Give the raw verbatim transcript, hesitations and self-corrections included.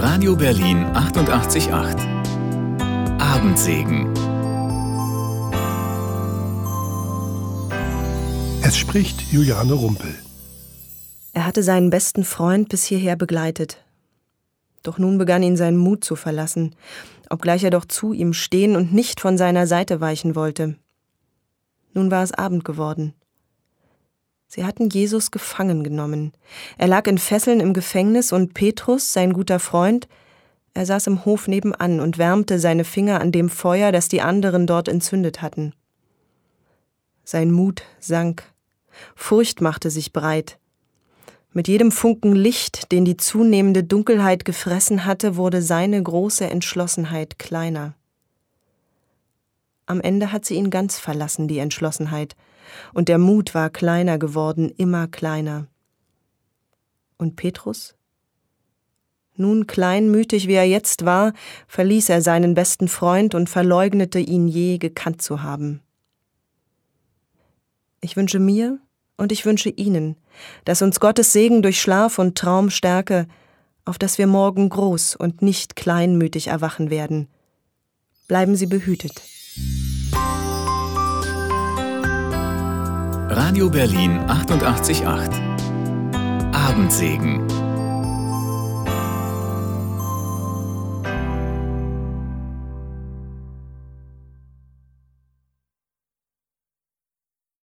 Radio Berlin achtundachtzig Komma acht. Abendsegen. Es spricht Juliane Rumpel. Er hatte seinen besten Freund bis hierher begleitet. Doch nun begann ihn sein Mut zu verlassen, obgleich er doch zu ihm stehen und nicht von seiner Seite weichen wollte. Nun war es Abend geworden. Sie hatten Jesus gefangen genommen. Er lag in Fesseln im Gefängnis und Petrus, sein guter Freund, er saß im Hof nebenan und wärmte seine Finger an dem Feuer, das die anderen dort entzündet hatten. Sein Mut sank. Furcht machte sich breit. Mit jedem Funken Licht, den die zunehmende Dunkelheit gefressen hatte, wurde seine große Entschlossenheit kleiner. Am Ende hat sie ihn ganz verlassen, die Entschlossenheit, und der Mut war kleiner geworden, immer kleiner. Und Petrus? Nun, kleinmütig wie er jetzt war, verließ er seinen besten Freund und verleugnete ihn je gekannt zu haben. Ich wünsche mir und ich wünsche Ihnen, dass uns Gottes Segen durch Schlaf und Traum stärke, auf dass wir morgen groß und nicht kleinmütig erwachen werden. Bleiben Sie behütet. Radio Berlin achtundachtzig Komma acht. Abendsegen.